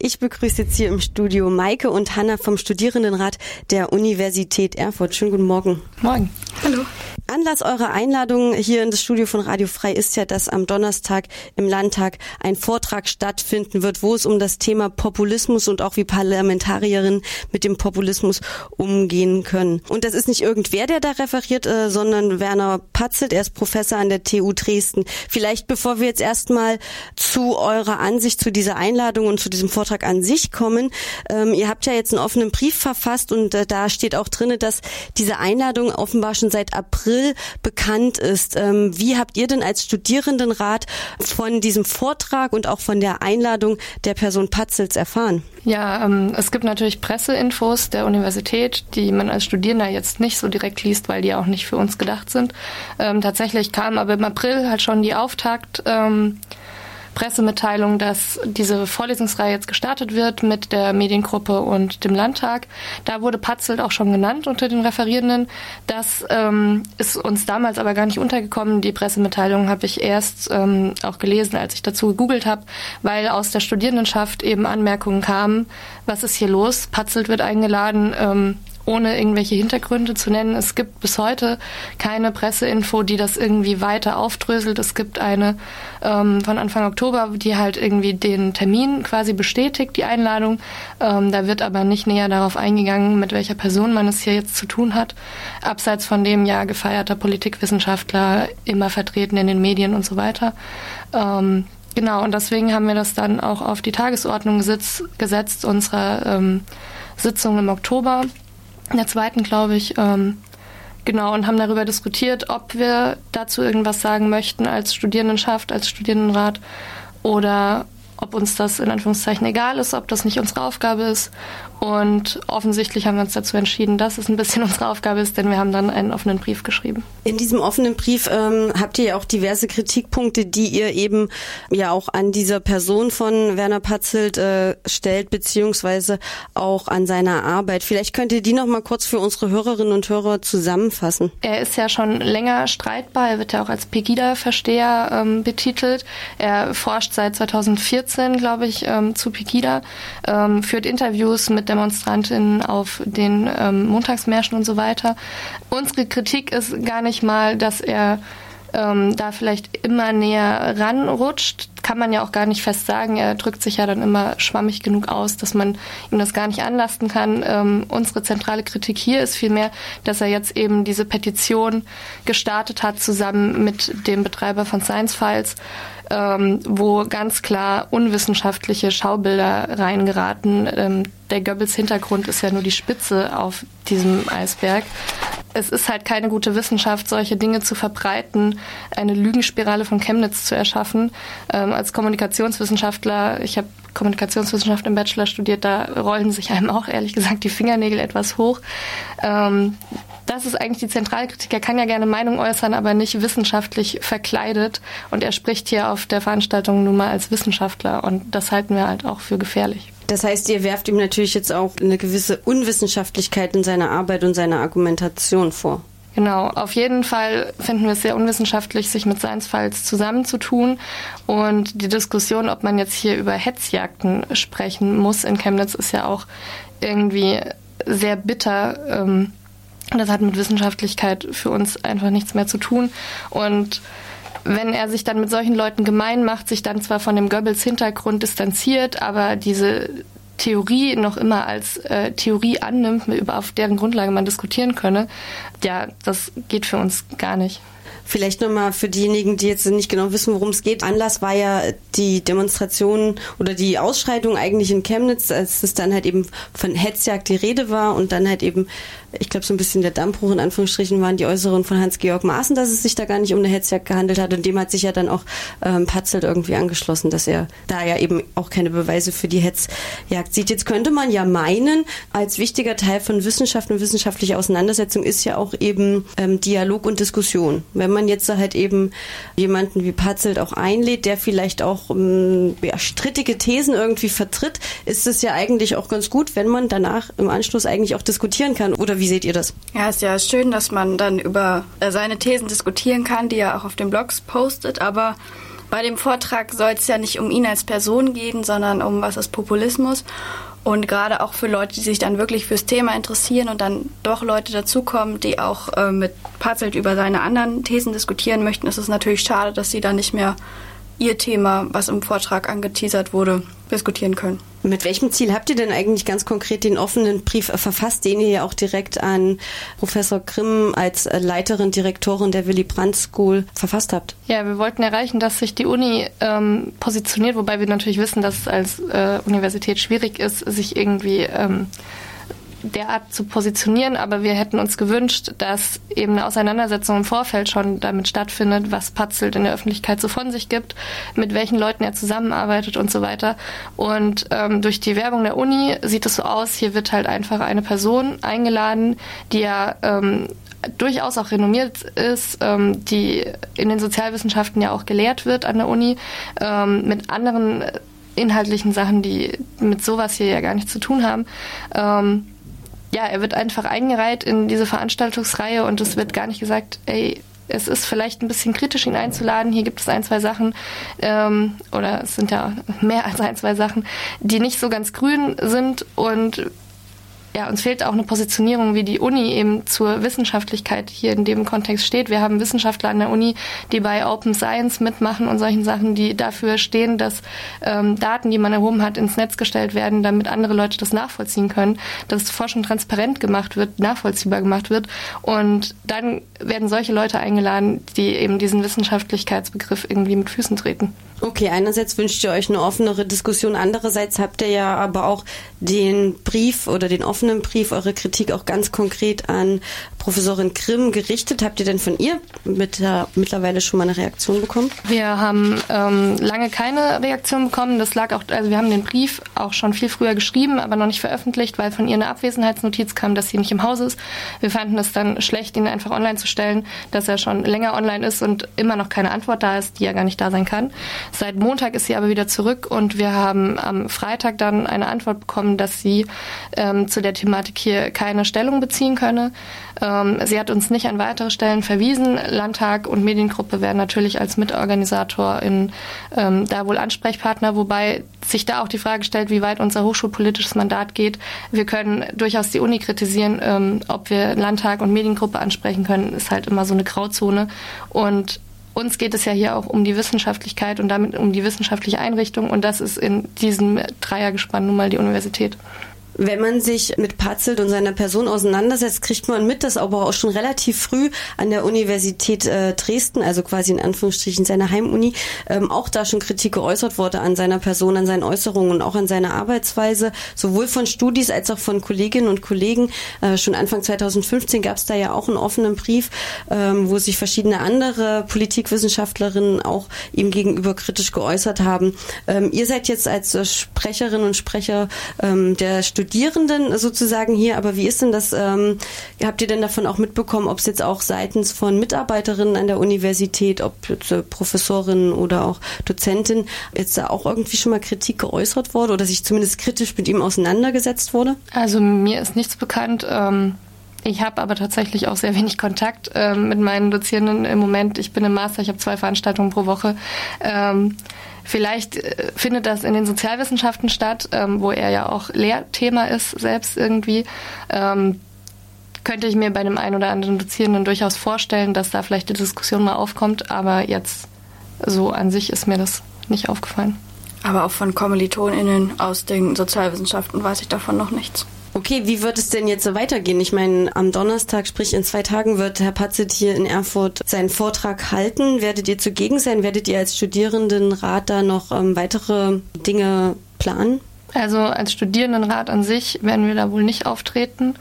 Ich begrüße jetzt hier im Studio Maike und Hanna vom Studierendenrat der Universität Erfurt. Schönen guten Morgen. Morgen. Hallo. Anlass eurer Einladung hier in das Studio von Radio Frei ist ja, dass am Donnerstag im Landtag ein Vortrag stattfinden wird, wo es um das Thema Populismus und auch wie Parlamentarierinnen mit dem Populismus umgehen können. Und das ist nicht irgendwer, der da referiert, sondern Werner Patzelt. Er ist Professor an der TU Dresden. Vielleicht, bevor wir jetzt erstmal zu eurer Ansicht zu dieser Einladung und zu diesem Vortrag an sich kommen. Ihr habt ja jetzt einen offenen Brief verfasst und da steht auch drin, dass diese Einladung offenbar schon seit April bekannt ist. Wie habt ihr denn als Studierendenrat von diesem Vortrag und auch von der Einladung der Person Patzelts erfahren? Ja, es gibt natürlich Presseinfos der Universität, die man als Studierender jetzt nicht so direkt liest, weil die auch nicht für uns gedacht sind. Tatsächlich kam aber im April halt schon die Auftakt Pressemitteilung, dass diese Vorlesungsreihe jetzt gestartet wird mit der Mediengruppe und dem Landtag. Da wurde Patzelt auch schon genannt unter den Referierenden. Das ist uns damals aber gar nicht untergekommen. Die Pressemitteilung habe ich erst auch gelesen, als ich dazu gegoogelt habe, weil aus der Studierendenschaft eben Anmerkungen kamen, was ist hier los? Patzelt wird eingeladen, ohne irgendwelche Hintergründe zu nennen. Es gibt bis heute keine Presseinfo, die das irgendwie weiter aufdröselt. Es gibt eine von Anfang Oktober, die halt irgendwie den Termin quasi bestätigt, die Einladung. Da wird aber nicht näher darauf eingegangen, mit welcher Person man es hier jetzt zu tun hat. Abseits von dem ja gefeierter Politikwissenschaftler, immer vertreten in den Medien und so weiter. Genau, und deswegen haben wir das dann auch auf die Tagesordnung gesetzt unserer Sitzung im Oktober. In der zweiten, glaube ich, genau, und haben darüber diskutiert, ob wir dazu irgendwas sagen möchten als Studierendenschaft, als Studierendenrat oder ob uns das in Anführungszeichen egal ist, ob das nicht unsere Aufgabe ist. Und offensichtlich haben wir uns dazu entschieden, dass es ein bisschen unsere Aufgabe ist, denn wir haben dann einen offenen Brief geschrieben. In diesem offenen Brief habt ihr ja auch diverse Kritikpunkte, die ihr eben ja auch an dieser Person von Werner Patzelt stellt, beziehungsweise auch an seiner Arbeit. Vielleicht könnt ihr die noch mal kurz für unsere Hörerinnen und Hörer zusammenfassen. Er ist ja schon länger streitbar. Er wird ja auch als Pegida-Versteher betitelt. Er forscht seit 2014, glaube ich, zu Pegida, führt Interviews mit Demonstrantinnen auf den Montagsmärschen und so weiter. Unsere Kritik ist gar nicht mal, dass er da vielleicht immer näher ranrutscht. Kann man ja auch gar nicht fest sagen. Er drückt sich ja dann immer schwammig genug aus, dass man ihm das gar nicht anlasten kann. Unsere zentrale Kritik hier ist vielmehr, dass er jetzt eben diese Petition gestartet hat, zusammen mit dem Betreiber von Science Files, wo ganz klar unwissenschaftliche Schaubilder reingeraten. Der Goebbels-Hintergrund ist ja nur die Spitze auf diesem Eisberg. Es ist halt keine gute Wissenschaft, solche Dinge zu verbreiten, eine Lügenspirale von Chemnitz zu erschaffen. Als Kommunikationswissenschaftler, ich habe Kommunikationswissenschaft im Bachelor studiert, da rollen sich einem auch ehrlich gesagt die Fingernägel etwas hoch. Das ist eigentlich die zentrale Kritik. Er kann ja gerne Meinung äußern, aber nicht wissenschaftlich verkleidet. Und er spricht hier auf der Veranstaltung nun mal als Wissenschaftler. Und das halten wir halt auch für gefährlich. Das heißt, ihr werft ihm natürlich jetzt auch eine gewisse Unwissenschaftlichkeit in seiner Arbeit und seiner Argumentation vor. Genau, auf jeden Fall finden wir es sehr unwissenschaftlich, sich mit Science Files zusammenzutun. Und die Diskussion, ob man jetzt hier über Hetzjagden sprechen muss in Chemnitz, ist ja auch irgendwie sehr bitter. Das hat mit Wissenschaftlichkeit für uns einfach nichts mehr zu tun. Und wenn er sich dann mit solchen Leuten gemein macht, sich dann zwar von dem Goebbels-Hintergrund distanziert, aber diese Theorie noch immer als Theorie annimmt, auf deren Grundlage man diskutieren könne, ja, das geht für uns gar nicht. Vielleicht nochmal für diejenigen, die jetzt nicht genau wissen, worum es geht. Anlass war ja die Demonstration oder die Ausschreitung eigentlich in Chemnitz, als es dann halt eben von Hetzjagd die Rede war und dann halt eben, ich glaube, so ein bisschen der Dammbruch in Anführungsstrichen waren die Äußerungen von Hans-Georg Maaßen, dass es sich da gar nicht um eine Hetzjagd gehandelt hat, und dem hat sich ja dann auch Patzelt irgendwie angeschlossen, dass er da ja eben auch keine Beweise für die Hetzjagd sieht. Jetzt könnte man ja meinen, als wichtiger Teil von Wissenschaft und wissenschaftlicher Auseinandersetzung ist ja auch eben Dialog und Diskussion. Wenn man jetzt halt eben jemanden wie Patzelt auch einlädt, der vielleicht auch strittige Thesen irgendwie vertritt, ist es ja eigentlich auch ganz gut, wenn man danach im Anschluss eigentlich auch diskutieren kann. Oder wie seht ihr das? Ja, ist ja schön, dass man dann über seine Thesen diskutieren kann, die er auch auf den Blogs postet, aber Bei dem Vortrag soll es ja nicht um ihn als Person gehen, sondern um was ist Populismus. Und gerade auch für Leute, die sich dann wirklich fürs Thema interessieren und dann doch Leute dazukommen, die auch mit Patzelt über seine anderen Thesen diskutieren möchten, ist es natürlich schade, dass sie dann nicht mehr ihr Thema, was im Vortrag angeteasert wurde, diskutieren können. Mit welchem Ziel habt ihr denn eigentlich ganz konkret den offenen Brief verfasst, den ihr ja auch direkt an Professor Grimm als Leiterin, Direktorin der Willy Brandt School verfasst habt? Ja, wir wollten erreichen, dass sich die Uni positioniert, wobei wir natürlich wissen, dass es als Universität schwierig ist, sich irgendwie derart zu positionieren, aber wir hätten uns gewünscht, dass eben eine Auseinandersetzung im Vorfeld schon damit stattfindet, was Patzelt in der Öffentlichkeit so von sich gibt, mit welchen Leuten er zusammenarbeitet und so weiter. Und durch die Werbung der Uni sieht es so aus, hier wird halt einfach eine Person eingeladen, die ja durchaus auch renommiert ist, die in den Sozialwissenschaften ja auch gelehrt wird an der Uni, mit anderen inhaltlichen Sachen, die mit sowas hier ja gar nichts zu tun haben. Ja, er wird einfach eingereiht in diese Veranstaltungsreihe und es wird gar nicht gesagt, ey, es ist vielleicht ein bisschen kritisch, ihn einzuladen. Hier gibt es 1, 2 Sachen, oder es sind ja mehr als 1, 2 Sachen, die nicht so ganz grün sind und ja, uns fehlt auch eine Positionierung, wie die Uni eben zur Wissenschaftlichkeit hier in dem Kontext steht. Wir haben Wissenschaftler an der Uni, die bei Open Science mitmachen und solchen Sachen, die dafür stehen, dass Daten, die man erhoben hat, ins Netz gestellt werden, damit andere Leute das nachvollziehen können, dass Forschung transparent gemacht wird, nachvollziehbar gemacht wird. Und dann werden solche Leute eingeladen, die eben diesen Wissenschaftlichkeitsbegriff irgendwie mit Füßen treten. Okay, einerseits wünscht ihr euch eine offenere Diskussion, andererseits habt ihr ja aber auch den Brief oder den offenen Brief, eure Kritik auch ganz konkret an Professorin Grimm gerichtet. Habt ihr denn von ihr mittlerweile schon mal eine Reaktion bekommen? Wir haben lange keine Reaktion bekommen. Das lag auch, also wir haben den Brief auch schon viel früher geschrieben, aber noch nicht veröffentlicht, weil von ihr eine Abwesenheitsnotiz kam, dass sie nicht im Haus ist. Wir fanden es dann schlecht, ihn einfach online zu stellen, dass er schon länger online ist und immer noch keine Antwort da ist, die ja gar nicht da sein kann. Seit Montag ist sie aber wieder zurück und wir haben am Freitag dann eine Antwort bekommen, dass sie zu der Thematik hier keine Stellung beziehen könne. Sie hat uns nicht an weitere Stellen verwiesen. Landtag und Mediengruppe werden natürlich als Mitorganisator da wohl Ansprechpartner, wobei sich da auch die Frage stellt, wie weit unser hochschulpolitisches Mandat geht. Wir können durchaus die Uni kritisieren, ob wir Landtag und Mediengruppe ansprechen können, ist halt immer so eine Grauzone. Und uns geht es ja hier auch um die Wissenschaftlichkeit und damit um die wissenschaftliche Einrichtung und das ist in diesem Dreiergespann nun mal die Universität. Wenn man sich mit Patzelt und seiner Person auseinandersetzt, kriegt man mit, dass aber auch schon relativ früh an der Universität Dresden, also quasi in Anführungsstrichen seiner Heimuni, auch da schon Kritik geäußert wurde an seiner Person, an seinen Äußerungen und auch an seiner Arbeitsweise, sowohl von Studis als auch von Kolleginnen und Kollegen. Schon Anfang 2015 gab es da ja auch einen offenen Brief, wo sich verschiedene andere Politikwissenschaftlerinnen auch ihm gegenüber kritisch geäußert haben. Ihr seid jetzt als Sprecherinnen und Sprecher der Studierenden sozusagen hier, aber wie ist denn das, habt ihr denn davon auch mitbekommen, ob es jetzt auch seitens von Mitarbeiterinnen an der Universität, ob Professorinnen oder auch Dozentinnen, jetzt da auch irgendwie schon mal Kritik geäußert wurde oder sich zumindest kritisch mit ihm auseinandergesetzt wurde? Also mir ist nichts bekannt. Ich habe aber tatsächlich auch sehr wenig Kontakt mit meinen Dozierenden im Moment. Ich bin im Master, ich habe 2 Veranstaltungen pro Woche. Vielleicht findet das in den Sozialwissenschaften statt, wo er ja auch Lehrthema ist, selbst irgendwie. Könnte ich mir bei dem einen oder anderen Dozierenden durchaus vorstellen, dass da vielleicht die Diskussion mal aufkommt, aber jetzt so an sich ist mir das nicht aufgefallen. Aber auch von KommilitonInnen aus den Sozialwissenschaften weiß ich davon noch nichts. Okay, wie wird es denn jetzt so weitergehen? Ich meine, am Donnerstag, sprich in 2 Tagen, wird Herr Patzelt hier in Erfurt seinen Vortrag halten. Werdet ihr zugegen sein? Werdet ihr als Studierendenrat da noch weitere Dinge planen? Also als Studierendenrat an sich werden wir da wohl nicht auftreten.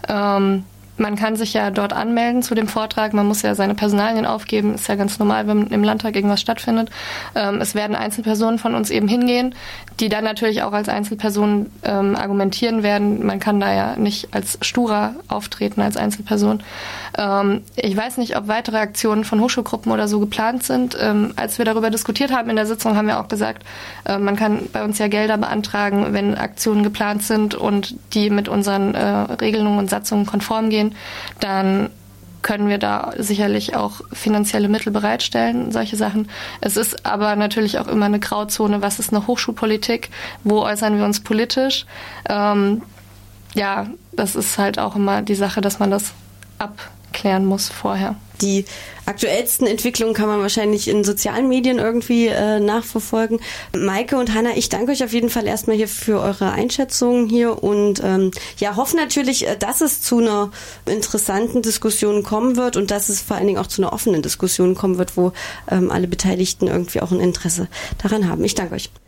Man kann sich ja dort anmelden zu dem Vortrag. Man muss ja seine Personalien aufgeben. Ist ja ganz normal, wenn im Landtag irgendwas stattfindet. Es werden Einzelpersonen von uns eben hingehen, die dann natürlich auch als Einzelpersonen argumentieren werden. Man kann da ja nicht als Sturer auftreten, als Einzelperson. Ich weiß nicht, ob weitere Aktionen von Hochschulgruppen oder so geplant sind. Als wir darüber diskutiert haben in der Sitzung, haben wir auch gesagt, man kann bei uns ja Gelder beantragen, wenn Aktionen geplant sind und die mit unseren Regelungen und Satzungen konform gehen. Dann können wir da sicherlich auch finanzielle Mittel bereitstellen, solche Sachen. Es ist aber natürlich auch immer eine Grauzone, was ist eine Hochschulpolitik, wo äußern wir uns politisch. Ja, das ist halt auch immer die Sache, dass man das abklären muss vorher. Die aktuellsten Entwicklungen kann man wahrscheinlich in sozialen Medien irgendwie nachverfolgen. Maike und Hanna, ich danke euch auf jeden Fall erstmal hier für eure Einschätzungen hier und hoffe natürlich, dass es zu einer interessanten Diskussion kommen wird und dass es vor allen Dingen auch zu einer offenen Diskussion kommen wird, wo alle Beteiligten irgendwie auch ein Interesse daran haben. Ich danke euch.